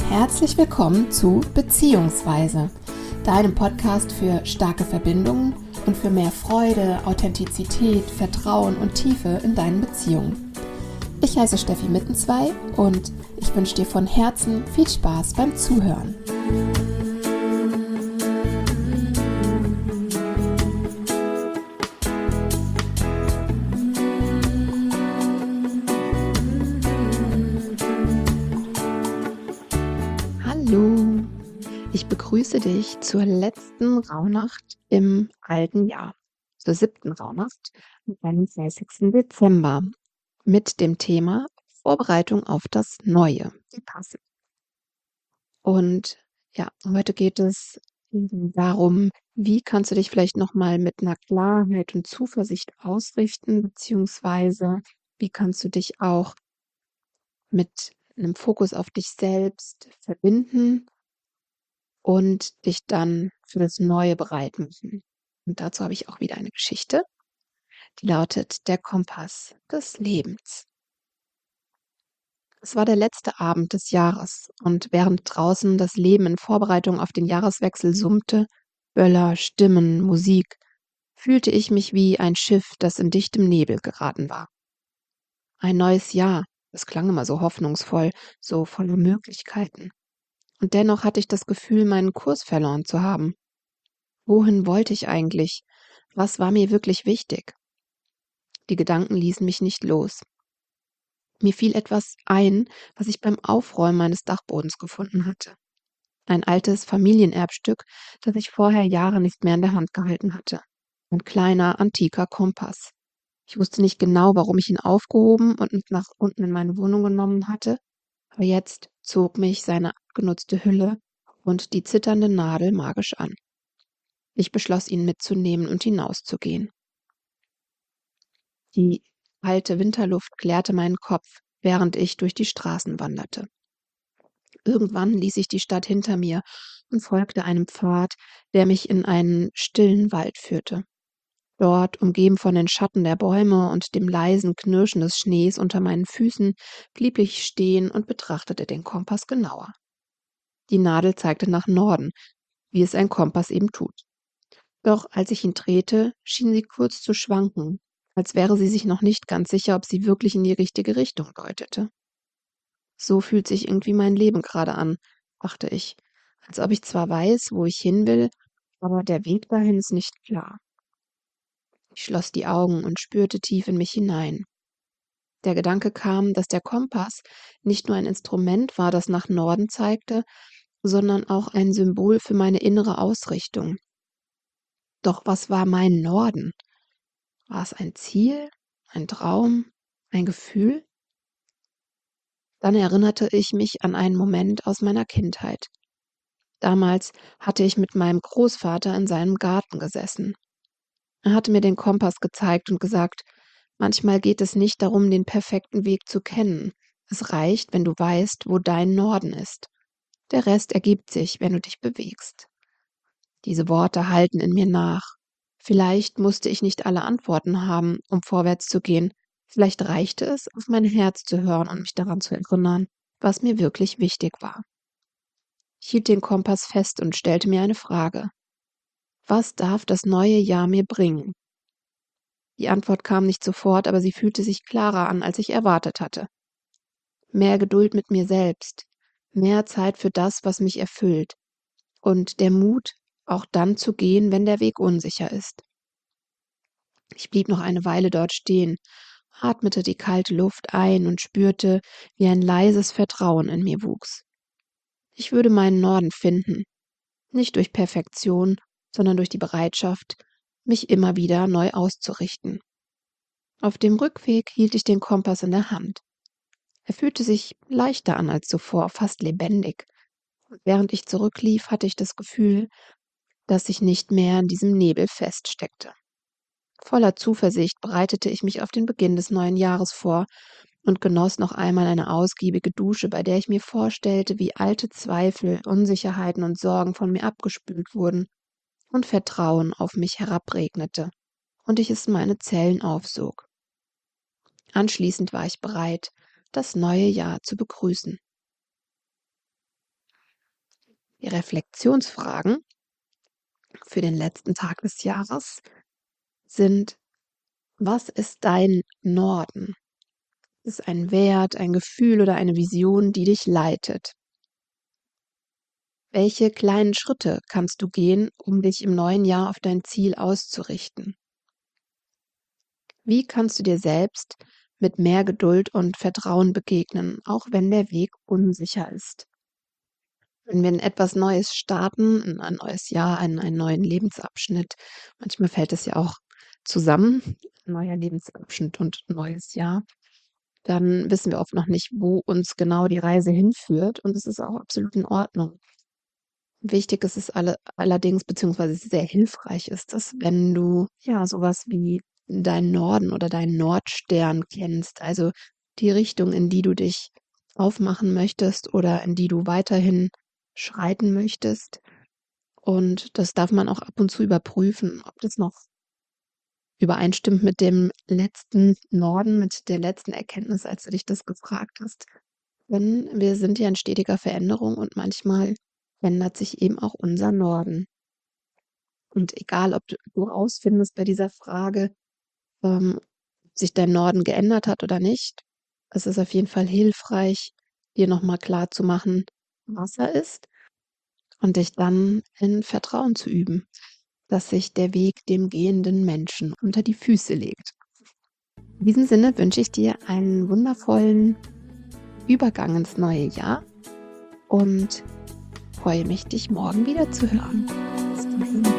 Herzlich willkommen zu Beziehungsweise, deinem Podcast für starke Verbindungen und für mehr Freude, Authentizität, Vertrauen und Tiefe in deinen Beziehungen. Ich heiße Steffi Mittenzwei und ich wünsche dir von Herzen viel Spaß beim Zuhören. Hallo, ich begrüße dich zur letzten Rauhnacht im alten Jahr, zur 7. Rauhnacht am 31. Dezember mit dem Thema Vorbereitung auf das Neue. Wie passend. Und ja, heute geht es darum, wie kannst du dich vielleicht nochmal mit einer Klarheit und Zuversicht ausrichten, beziehungsweise wie kannst du dich auch mit einem Fokus auf dich selbst verbinden und dich dann für das Neue bereit machen. Und dazu habe ich auch wieder eine Geschichte, die lautet Der Kompass des Lebens. Es war der letzte Abend des Jahres und während draußen das Leben in Vorbereitung auf den Jahreswechsel summte, Böller, Stimmen, Musik, fühlte ich mich wie ein Schiff, das in dichtem Nebel geraten war. Ein neues Jahr, das klang immer so hoffnungsvoll, so voller Möglichkeiten. Und dennoch hatte ich das Gefühl, meinen Kurs verloren zu haben. Wohin wollte ich eigentlich? Was war mir wirklich wichtig? Die Gedanken ließen mich nicht los. Mir fiel etwas ein, was ich beim Aufräumen meines Dachbodens gefunden hatte. Ein altes Familienerbstück, das ich vorher Jahre nicht mehr in der Hand gehalten hatte. Ein kleiner, antiker Kompass. Ich wusste nicht genau, warum ich ihn aufgehoben und mit nach unten in meine Wohnung genommen hatte, aber jetzt zog mich seine abgenutzte Hülle und die zitternde Nadel magisch an. Ich beschloss, ihn mitzunehmen und hinauszugehen. Die kalte Winterluft klärte meinen Kopf, während ich durch die Straßen wanderte. Irgendwann ließ ich die Stadt hinter mir und folgte einem Pfad, der mich in einen stillen Wald führte. Dort, umgeben von den Schatten der Bäume und dem leisen Knirschen des Schnees unter meinen Füßen, blieb ich stehen und betrachtete den Kompass genauer. Die Nadel zeigte nach Norden, wie es ein Kompass eben tut. Doch als ich ihn drehte, schien sie kurz zu schwanken, als wäre sie sich noch nicht ganz sicher, ob sie wirklich in die richtige Richtung deutete. So fühlt sich irgendwie mein Leben gerade an, dachte ich, als ob ich zwar weiß, wo ich hin will, aber der Weg dahin ist nicht klar. Ich schloss die Augen und spürte tief in mich hinein. Der Gedanke kam, dass der Kompass nicht nur ein Instrument war, das nach Norden zeigte, sondern auch ein Symbol für meine innere Ausrichtung. Doch was war mein Norden? War es ein Ziel, ein Traum, ein Gefühl? Dann erinnerte ich mich an einen Moment aus meiner Kindheit. Damals hatte ich mit meinem Großvater in seinem Garten gesessen. Er hatte mir den Kompass gezeigt und gesagt, manchmal geht es nicht darum, den perfekten Weg zu kennen. Es reicht, wenn du weißt, wo dein Norden ist. Der Rest ergibt sich, wenn du dich bewegst. Diese Worte halten in mir nach. Vielleicht musste ich nicht alle Antworten haben, um vorwärts zu gehen. Vielleicht reichte es, auf mein Herz zu hören und mich daran zu erinnern, was mir wirklich wichtig war. Ich hielt den Kompass fest und stellte mir eine Frage. Was darf das neue Jahr mir bringen? Die Antwort kam nicht sofort, aber sie fühlte sich klarer an, als ich erwartet hatte. Mehr Geduld mit mir selbst, mehr Zeit für das, was mich erfüllt, und der Mut, auch dann zu gehen, wenn der Weg unsicher ist. Ich blieb noch eine Weile dort stehen, atmete die kalte Luft ein und spürte, wie ein leises Vertrauen in mir wuchs. Ich würde meinen Norden finden, nicht durch Perfektion, sondern durch die Bereitschaft, mich immer wieder neu auszurichten. Auf dem Rückweg hielt ich den Kompass in der Hand. Er fühlte sich leichter an als zuvor, fast lebendig. Und während ich zurücklief, hatte ich das Gefühl, dass ich nicht mehr in diesem Nebel feststeckte. Voller Zuversicht bereitete ich mich auf den Beginn des neuen Jahres vor und genoss noch einmal eine ausgiebige Dusche, bei der ich mir vorstellte, wie alte Zweifel, Unsicherheiten und Sorgen von mir abgespült wurden und Vertrauen auf mich herabregnete und ich es in meine Zellen aufsog. Anschließend war ich bereit, das neue Jahr zu begrüßen. Die Reflexionsfragen für den letzten Tag des Jahres sind: Was ist dein Norden? Ist ein Wert, ein Gefühl oder eine Vision, die dich leitet? Welche kleinen Schritte kannst du gehen, um dich im neuen Jahr auf dein Ziel auszurichten? Wie kannst du dir selbst mit mehr Geduld und Vertrauen begegnen, auch wenn der Weg unsicher ist? Wenn wir in etwas Neues starten, in ein neues Jahr, in einen neuen Lebensabschnitt, manchmal fällt es ja auch zusammen, neuer Lebensabschnitt und neues Jahr, dann wissen wir oft noch nicht, wo uns genau die Reise hinführt, und es ist auch absolut in Ordnung. Wichtig ist es allerdings, beziehungsweise sehr hilfreich ist es, wenn du, ja, sowas wie deinen Norden oder deinen Nordstern kennst, also die Richtung, in die du dich aufmachen möchtest oder in die du weiterhin schreiten möchtest. Und das darf man auch ab und zu überprüfen, ob das noch übereinstimmt mit dem letzten Norden, mit der letzten Erkenntnis, als du dich das gefragt hast. Denn wir sind ja in stetiger Veränderung und manchmal ändert sich eben auch unser Norden. Und egal, ob du rausfindest bei dieser Frage, ob sich dein Norden geändert hat oder nicht, es ist auf jeden Fall hilfreich, dir noch mal klarzumachen, was er ist, und dich dann in Vertrauen zu üben, dass sich der Weg dem gehenden Menschen unter die Füße legt. In diesem Sinne wünsche ich dir einen wundervollen Übergang ins neue Jahr und freue mich, dich morgen wieder zu hören. Bis dahin.